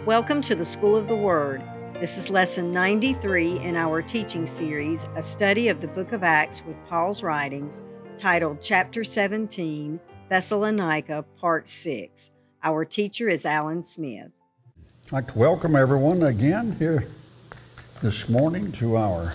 Welcome to the School of the Word. This is lesson 93 in our teaching series, a study of the book of Acts with Paul's writings, titled Chapter 17, Thessalonica, Part 6. Our teacher is Alan Smith. I'd like to welcome everyone again here this morning to our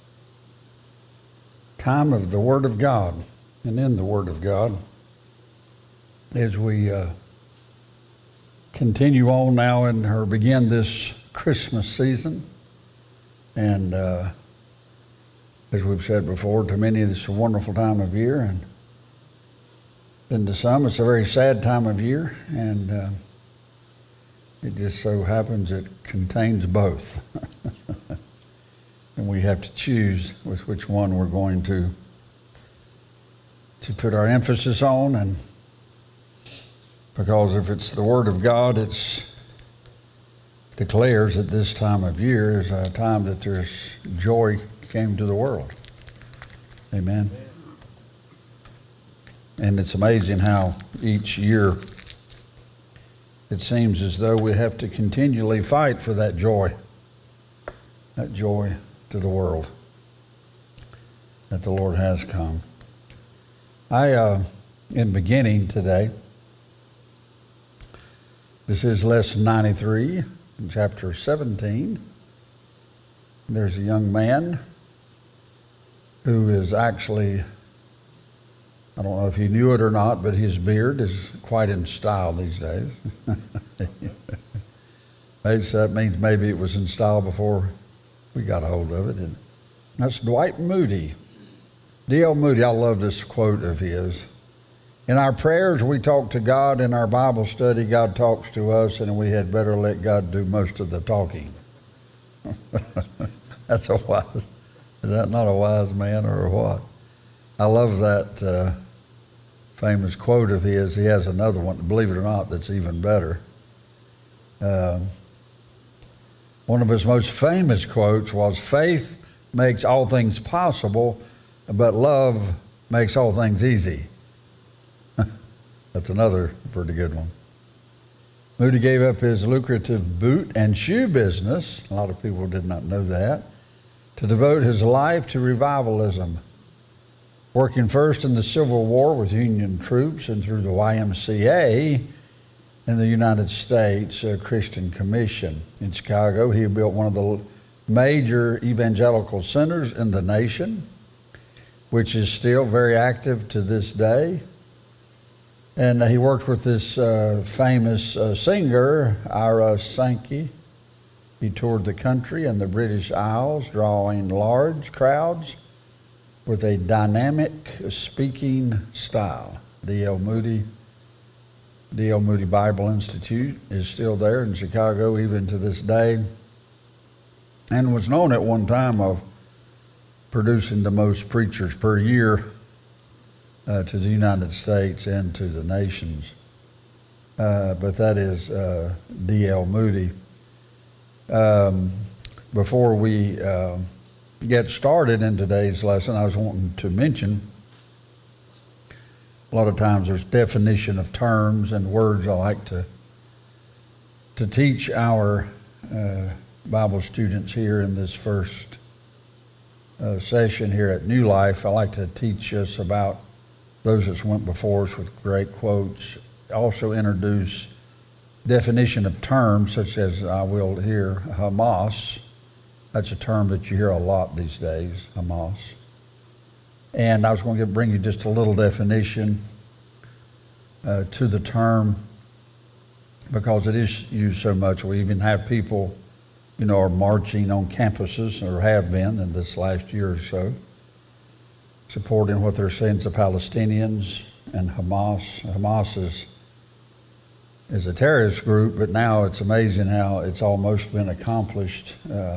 time of the Word of God and in the Word of God as we continue on now or begin this Christmas season. And as we've said before, to many it's a wonderful time of year, and then to some it's a very sad time of year, and it just so happens it contains both. And we have to choose with which one we're going to put our emphasis on. And because if it's the Word of God, it declares that this time of year is a time that there's joy came to the world. Amen. And it's amazing how each year it seems as though we have to continually fight for that joy to the world that the Lord has come. In beginning today, this is lesson 93 in chapter 17. There's a young man who is actually, I don't know if he knew it or not, but his beard is quite in style these days. Maybe so that means maybe it was in style before we got a hold of it. And that's Dwight Moody. D.L. Moody, I love this quote of his. In our prayers, we talk to God. In our Bible study, God talks to us, and we had better let God do most of the talking. That's a wise, is that not a wise man or what? I love that famous quote of his. He has another one, believe it or not, that's even better. One of his most famous quotes was, "Faith makes all things possible, but love makes all things easy." That's another pretty good one. Moody gave up his lucrative boot and shoe business, a lot of people did not know that, to devote his life to revivalism, working first in the Civil War with Union troops and through the YMCA in the United States Christian Commission. In Chicago, he built one of the major evangelical centers in the nation, which is still very active to this day. And he worked with this famous singer, Ira Sankey. He toured the country and the British Isles, drawing large crowds with a dynamic speaking style. D.L. Moody Bible Institute is still there in Chicago even to this day, and was known at one time of producing the most preachers per year to the United States and to the nations. But that is D.L. Moody. Before we get started in today's lesson, I was wanting to mention a lot of times there's definition of terms and words I like to teach our Bible students here in this first session here at New Life. I like to teach us about those that went before us with great quotes. Also introduce definition of terms such as I will hear Hamas. That's a term that you hear a lot these days, Hamas. And I was going to bring you just a little definition to the term because it is used so much. We even have people, are marching on campuses or have been in this last year or so, supporting what they're saying to Palestinians and Hamas. Hamas is a terrorist group, but now it's amazing how it's almost been accomplished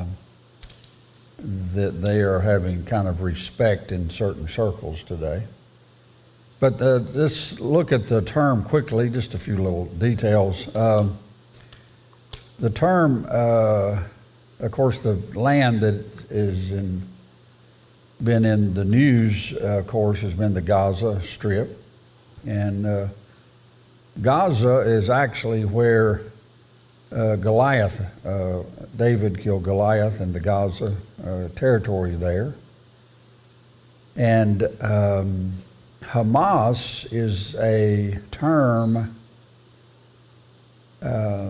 that they are having kind of respect in certain circles today. But let's look at the term quickly, just a few little details. The term, of course, the land that is been in the news, of course, has been the Gaza Strip. And Gaza is actually where Goliath. David killed Goliath in the Gaza territory there. And Hamas is a term, the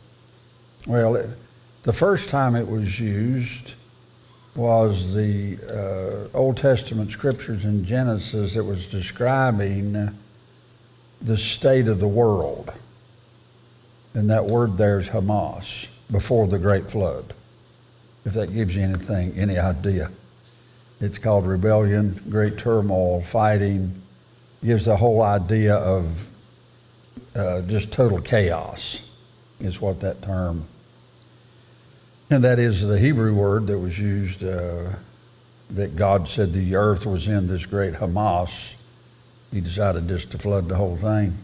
first time it was used was the Old Testament scriptures in Genesis. It was describing the state of the world. And that word there is Hamas, before the great flood. If that gives you any idea. It's called rebellion, great turmoil, fighting. Gives the whole idea of just total chaos is what that term. And that is the Hebrew word that was used, that God said the earth was in this great Hamas. He decided just to flood the whole thing.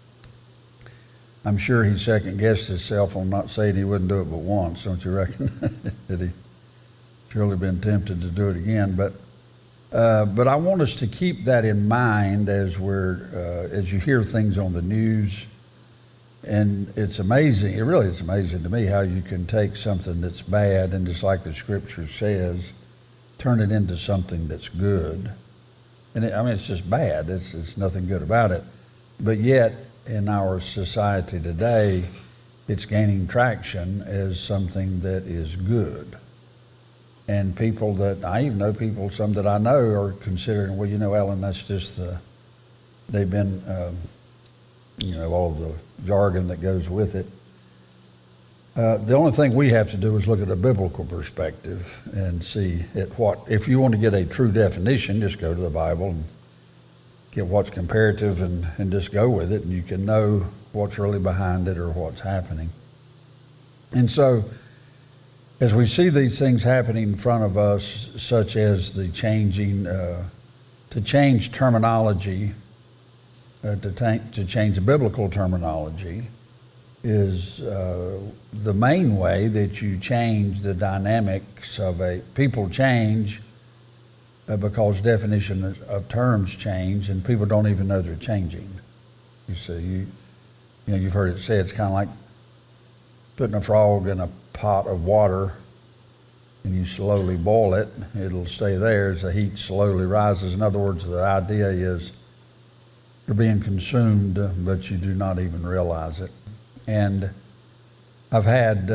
I'm sure he second-guessed himself on not saying he wouldn't do it but once, don't you reckon? That he surely been tempted to do it again. But I want us to keep that in mind as as you hear things on the news. And it's amazing, it's amazing to me how you can take something that's bad and, just like the scripture says, turn it into something that's good. And it's just bad. It's nothing good about it. But yet, in our society today, it's gaining traction as something that is good. And people that, I even know people, some that I know are considering, well, Ellen, that's just they've been, all the jargon that goes with it. The only thing we have to do is look at a biblical perspective and see if you want to get a true definition, just go to the Bible and get what's comparative and just go with it, and you can know what's really behind it or what's happening. And so, as we see these things happening in front of us, such as the changing, to change terminology, to change biblical terminology, is the main way that you change the dynamics of people change because definition of terms change, and people don't even know they're changing. You see, you've heard it said it's kind of like putting a frog in a pot of water and you slowly boil it. It'll stay there as the heat slowly rises. In other words, the idea is you're being consumed, but you do not even realize it. And I've had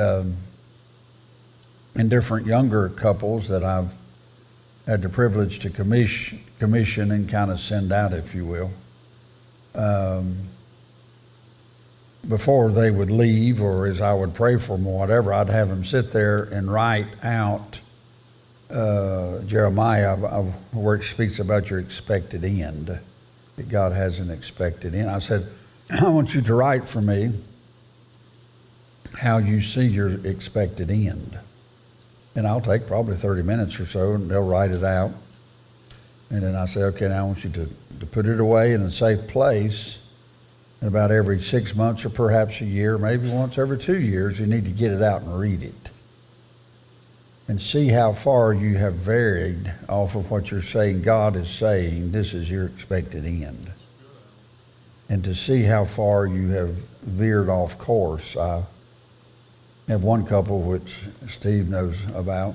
in different younger couples that I've had the privilege to commission and kind of send out, if you will, before they would leave, or as I would pray for them or whatever, I'd have them sit there and write out Jeremiah, where it speaks about your expected end, that God has an expected end. I said, I want you to write for me how you see your expected end. And I'll take probably 30 minutes or so, and they'll write it out. And then I say, okay, now I want you to put it away in a safe place. And about every 6 months or perhaps a year, maybe once every 2 years, you need to get it out and read it. And see how far you have varied off of what you're saying. God is saying, this is your expected end. And to see how far you have veered off course. I have one couple, which Steve knows about,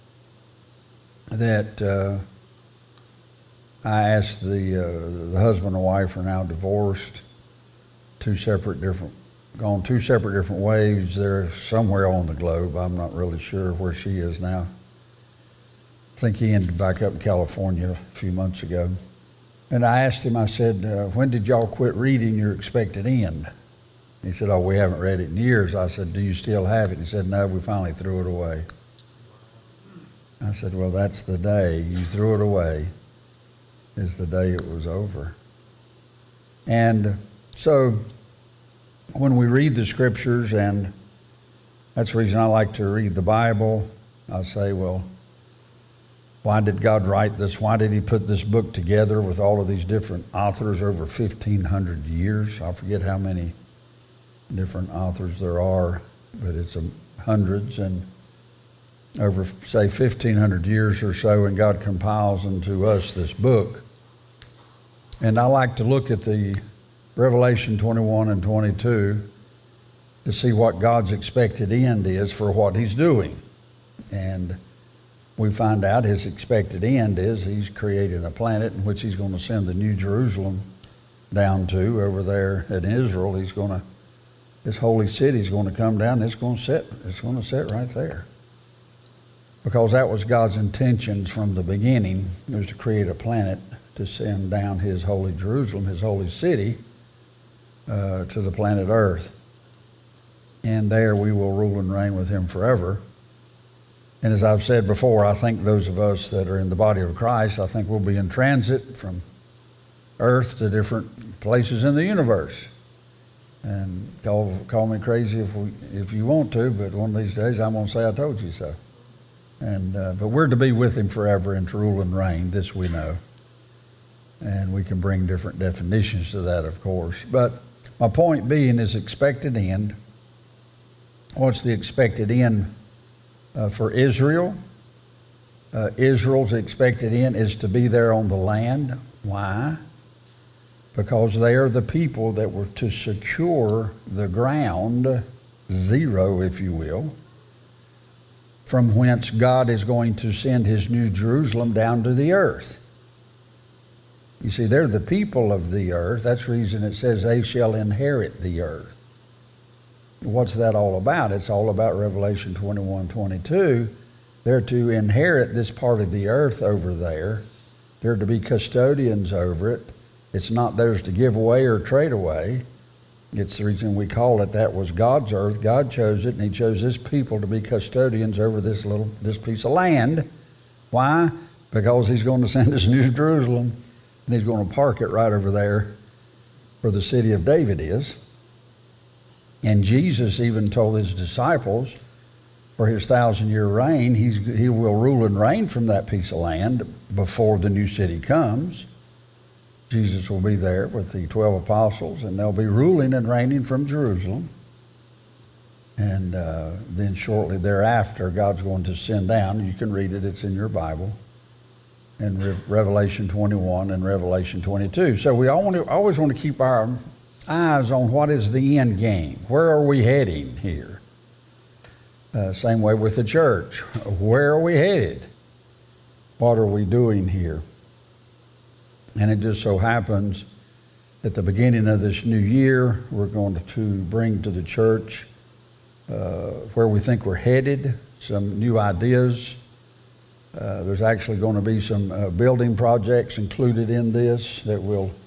that I asked the husband and wife are now divorced, gone two separate different ways. They're somewhere on the globe. I'm not really sure where she is now. I think he ended back up in California a few months ago. And I asked him, I said, when did y'all quit reading your expected end? He said, oh, we haven't read it in years. I said, do you still have it? He said, no, we finally threw it away. I said, well, that's the day you threw it away, is the day it was over. And so when we read the scriptures, and that's the reason I like to read the Bible, I say, well, why did God write this? Why did he put this book together with all of these different authors over 1,500 years? I forget how many different authors there are, but it's hundreds, and over, say, 1,500 years or so, and God compiles unto us this book. And I like to look at the Revelation 21 and 22 to see what God's expected end is for what he's doing. And we find out his expected end is he's created a planet in which he's going to send the New Jerusalem down to over there in Israel. This holy city is going to come down. It's going to sit right there. Because that was God's intentions from the beginning, was to create a planet to send down his holy Jerusalem, his holy city, to the planet Earth. And there we will rule and reign with him forever. And as I've said before, I think those of us that are in the body of Christ, I think we'll be in transit from Earth to different places in the universe. And call me crazy if you want to, but one of these days I'm going to say I told you so. But we're to be with him forever and to rule and reign, this we know. And we can bring different definitions to that, of course. But my point being is expected end. What's the expected end for Israel? Israel's expected end is to be there on the land. Why? Because they are the people that were to secure the ground, zero if you will, from whence God is going to send his New Jerusalem down to the earth. You see, they're the people of the earth. That's the reason it says they shall inherit the earth. What's that all about? It's all about Revelation 21:22. They're to inherit this part of the earth over there. They're to be custodians over it. It's not theirs to give away or trade away. It's the reason we call it that was God's earth. God chose it, and he chose his people to be custodians over this piece of land. Why? Because he's going to send us New Jerusalem, and he's going to park it right over there where the city of David is. And Jesus even told his disciples for his 1,000-year reign, he will rule and reign from that piece of land before the new city comes. Jesus will be there with the 12 apostles, and they'll be ruling and reigning from Jerusalem. And then shortly thereafter, God's going to send down, you can read it, it's in your Bible, in Revelation 21 and Revelation 22. So we always want to keep our eyes on what is the end game. Where are we heading here? Same way with the church. Where are we headed? What are we doing here? And it just so happens at the beginning of this new year, we're going to bring to the church where we think we're headed, some new ideas. There's actually going to be some building projects included in this that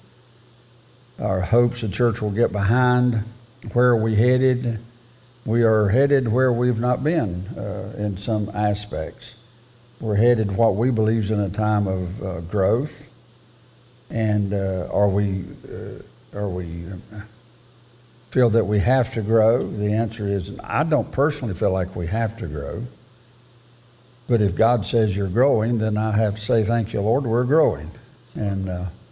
our hopes the church will get behind. Where are we headed? We are headed where we've not been in some aspects. We're headed what we believe is in a time of growth. And are we feel that we have to grow? The answer is, I don't personally feel like we have to grow. But if God says you're growing, then I have to say, thank you, Lord, we're growing. And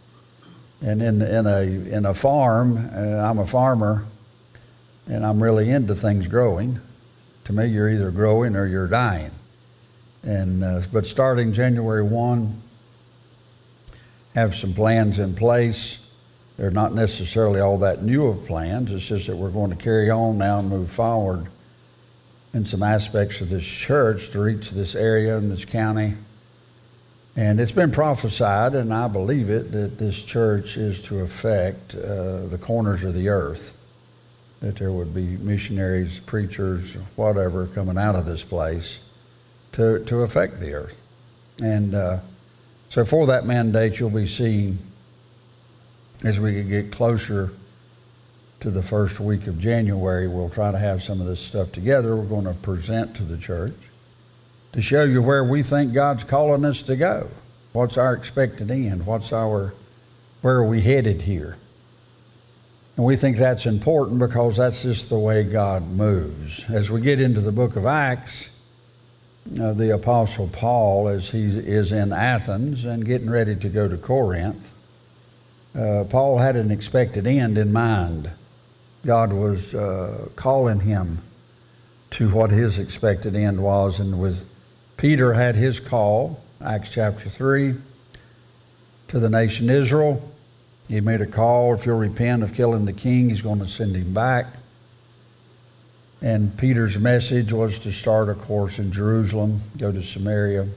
in a farm, I'm a farmer, and I'm really into things growing. To me, you're either growing or you're dying. But starting January 1, have some plans in place. They're not necessarily all that new of plans. It's just that we're going to carry on now and move forward in some aspects of this church to reach this area and this county. And it's been prophesied, and I believe it, that this church is to affect the corners of the earth, that there would be missionaries, preachers, whatever, coming out of this place to affect the earth. And so for that mandate, you'll be seeing, as we get closer to the first week of January, we'll try to have some of this stuff together. We're going to present to the church to show you where we think God's calling us to go. What's our expected end? Where are we headed here? And we think that's important because that's just the way God moves. As we get into the book of Acts, the Apostle Paul, as he is in Athens and getting ready to go to Corinth, Paul had an expected end in mind. God was calling him to what his expected end was. And with Peter had his call, Acts chapter 3, to the nation Israel. He made a call, if you'll repent of killing the king, he's going to send him back. And Peter's message was to start, of course, in Jerusalem, go to Samaria,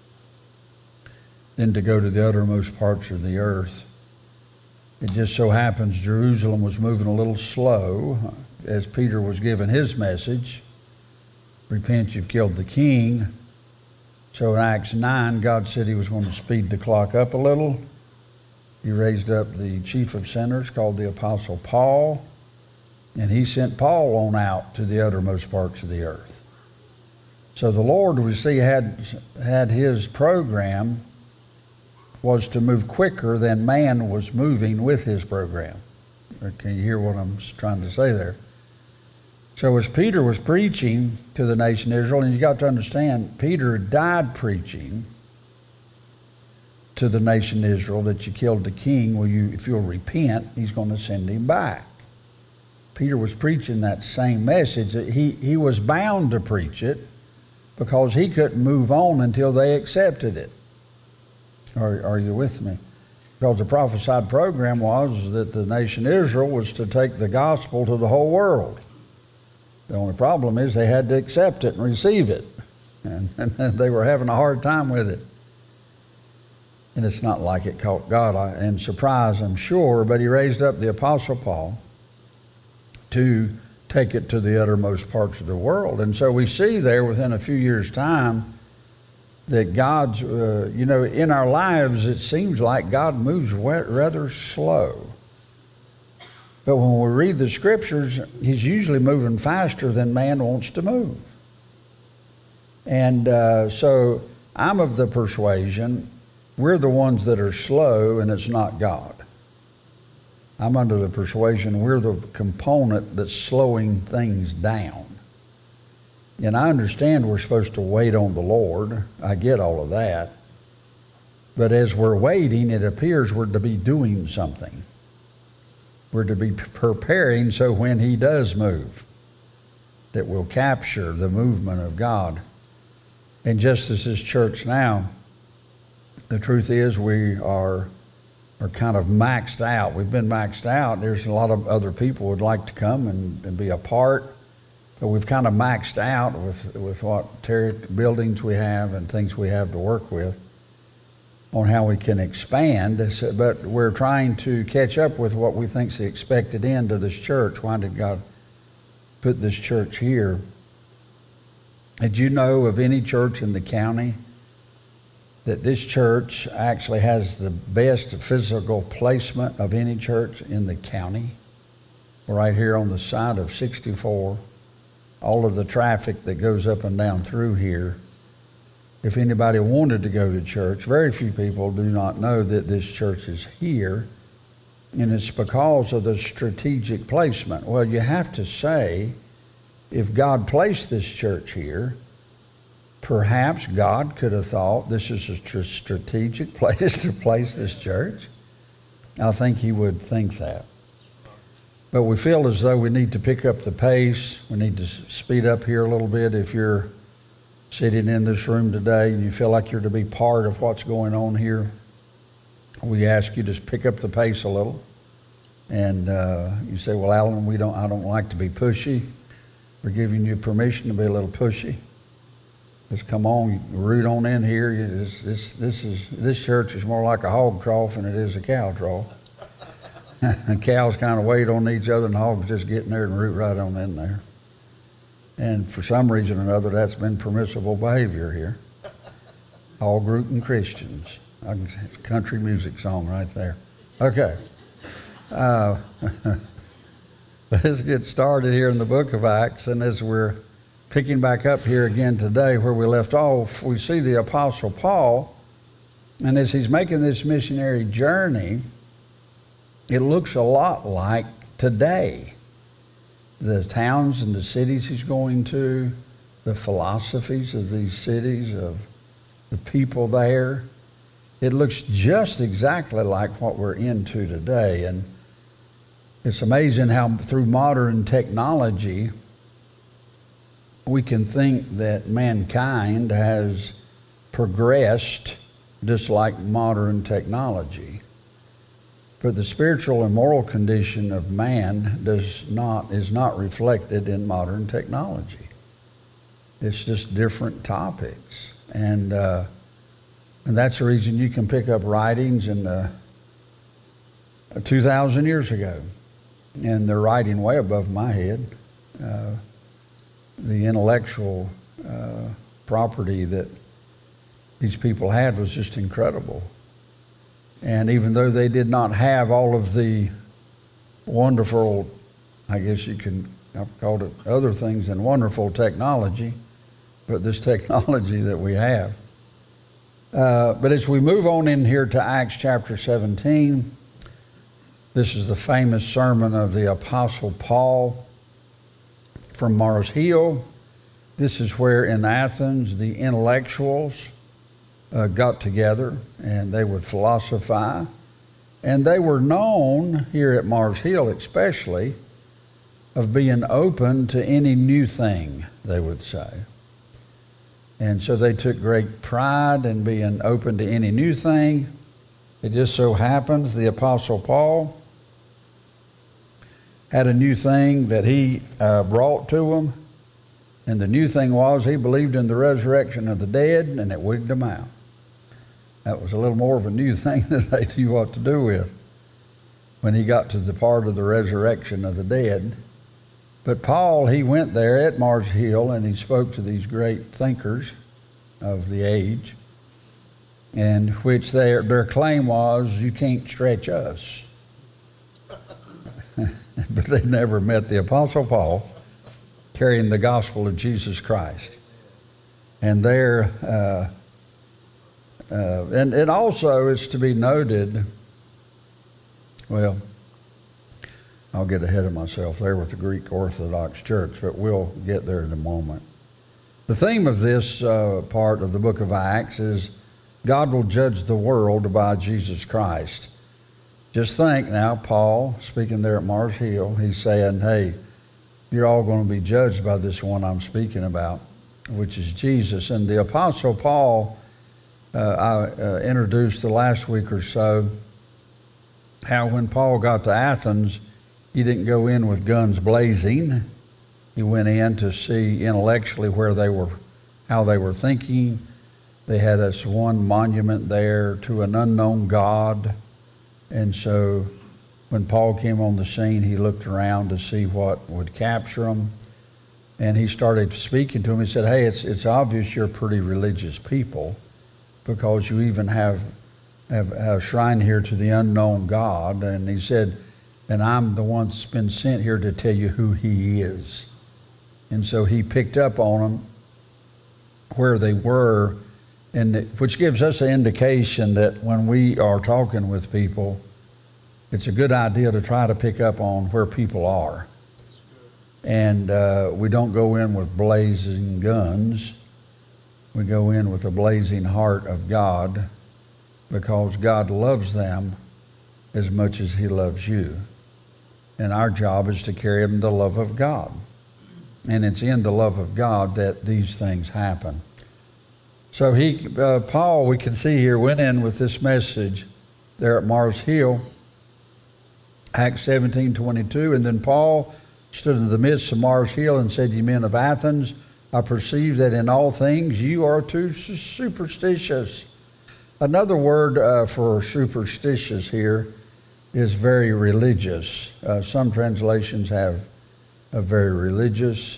then to go to the uttermost parts of the earth. It just so happens Jerusalem was moving a little slow as Peter was giving his message. Repent, you've killed the king. So in Acts 9, God said he was going to speed the clock up a little. He raised up the chief of sinners called the Apostle Paul, and he sent Paul on out to the uttermost parts of the earth. So the Lord, we see, had his program was to move quicker than man was moving with his program. Can you hear what I'm trying to say there? So as Peter was preaching to the nation of Israel, and you got to understand, Peter died preaching to the nation of Israel that you killed the king. Well, if you'll repent, he's going to send him back. Peter was preaching that same message. He was bound to preach it because he couldn't move on until they accepted it. Are you with me? Because the prophesied program was that the nation of Israel was to take the gospel to the whole world. The only problem is they had to accept it and receive it. And they were having a hard time with it. And it's not like it caught God in surprise, I'm sure, but he raised up the Apostle Paul to take it to the uttermost parts of the world. And so we see there within a few years' time that God's, in our lives, it seems like God moves rather slow. But when we read the scriptures, he's usually moving faster than man wants to move. And so I'm of the persuasion we're the ones that are slow and it's not God. I'm under the persuasion we're the component that's slowing things down. And I understand we're supposed to wait on the Lord. I get all of that. But as we're waiting, it appears we're to be doing something. We're to be preparing so when he does move, that we'll capture the movement of God. And just as this church now, the truth is we are kind of maxed out. We've been maxed out. There's a lot of other people who would like to come and be a part. But we've kind of maxed out with what buildings we have and things we have to work with on how we can expand. But we're trying to catch up with what we think is the expected end of this church. Why did God put this church here? Did you know of any church in the county that this church actually has the best physical placement of any church in the county? We're right here on the side of 64. All of the traffic that goes up and down through here. If anybody wanted to go to church, very few people do not know that this church is here, and it's because of the strategic placement. Well, you have to say, if God placed this church here, perhaps God could have thought this is a strategic place to place this church. I think he would think that. But we feel as though we need to pick up the pace. We need to speed up here a little bit. If you're sitting in this room today and you feel like you're to be part of what's going on here, we ask you to pick up the pace a little. And you say, well, Alan, I don't like to be pushy. We're giving you permission to be a little pushy. Just come on, root on in here. This church is more like a hog trough than it is a cow trough. And cows kind of wait on each other, and hogs just get in there and root right on in there. And for some reason or another, that's been permissible behavior here. Hog rooting Christians. Country music song right there. Okay. Let's get started here in the book of Acts. And as we're picking back up here again today where we left off, we see the Apostle Paul. And as he's making this missionary journey, it looks a lot like today. The towns and the cities he's going to, the philosophies of these cities, of the people there. It looks just exactly like what we're into today. And it's amazing how through modern technology, we can think that mankind has progressed just like modern technology. But the spiritual and moral condition of man is not reflected in modern technology. It's just different topics. And that's the reason you can pick up writings in 2,000 years ago. And they're writing way above my head. The intellectual property that these people had was just incredible. And even though they did not have all of the wonderful, I guess I've called it other things than wonderful technology, but this technology that we have. But as we move on in here to Acts chapter 17, this is the famous sermon of the Apostle Paul from Mars Hill. This is where in Athens the intellectuals got together and they would philosophize. And they were known here at Mars Hill especially of being open to any new thing, they would say. And so they took great pride in being open to any new thing. It just so happens the Apostle Paul had a new thing that he brought to them. And the new thing was he believed in the resurrection of the dead, and it wigged them out. That was a little more of a new thing that they knew what to do with when he got to the part of the resurrection of the dead. But Paul, he went there at Mars Hill and he spoke to these great thinkers of the age, and which their claim was, you can't stretch us. But they never met the Apostle Paul carrying the gospel of Jesus Christ. And there, and also it's to be noted, well, I'll get ahead of myself there with the Greek Orthodox Church, but we'll get there in a moment. The theme of this part of the book of Acts is God will judge the world by Jesus Christ. Just think now, Paul, speaking there at Mars Hill, he's saying, hey, you're all going to be judged by this one I'm speaking about, which is Jesus. And the Apostle Paul, I introduced the last week or so, how when Paul got to Athens, he didn't go in with guns blazing. He went in to see intellectually where they were, how they were thinking. They had this one monument there to an unknown God. And so when Paul came on the scene, he looked around to see what would capture him. And he started speaking to him. He said, hey, it's obvious you're pretty religious people because you even have a shrine here to the unknown God. And he said, and I'm the one that's been sent here to tell you who he is. And so he picked up on them where they were, and which gives us an indication that when we are talking with people, it's a good idea to try to pick up on where people are. And we don't go in with blazing guns. We go in with a blazing heart of God, because God loves them as much as he loves you. And our job is to carry them the love of God. And it's in the love of God that these things happen. So Paul, we can see here, went in with this message there at Mars Hill, Acts 17:22. And then Paul stood in the midst of Mars Hill and said, ye men of Athens, I perceive that in all things you are too superstitious. Another word for superstitious here is very religious. Some translations have a very religious.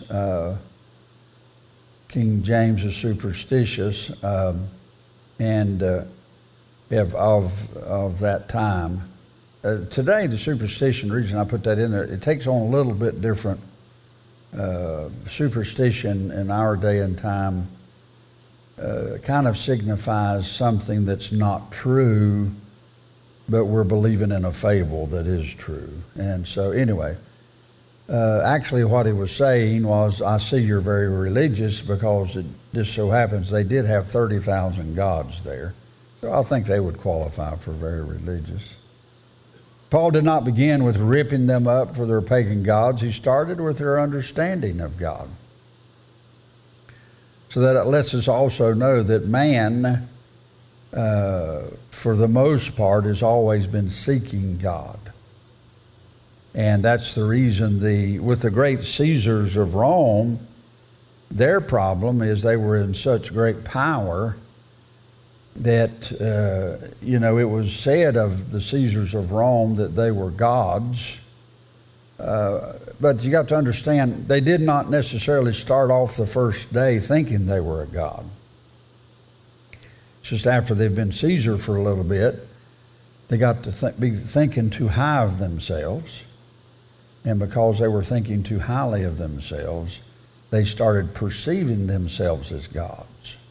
King James is superstitious, and of that time. Today, the superstition, the reason I put that in there, it takes on a little bit different. Superstition in our day and time kind of signifies something that's not true, but we're believing in a fable that is true. And so anyway, actually what he was saying was, I see you're very religious, because it just so happens they did have 30,000 gods there. So I think they would qualify for very religious. Paul did not begin with ripping them up for their pagan gods. He started with their understanding of God. So that it lets us also know that man for the most part, has always been seeking God. And that's the reason with the great Caesars of Rome, their problem is they were in such great power that, it was said of the Caesars of Rome that they were gods. But you got to understand, they did not necessarily start off the first day thinking they were a god. It's just after they've been Caesar for a little bit, they got to be thinking too high of themselves. And because they were thinking too highly of themselves, they started perceiving themselves as gods.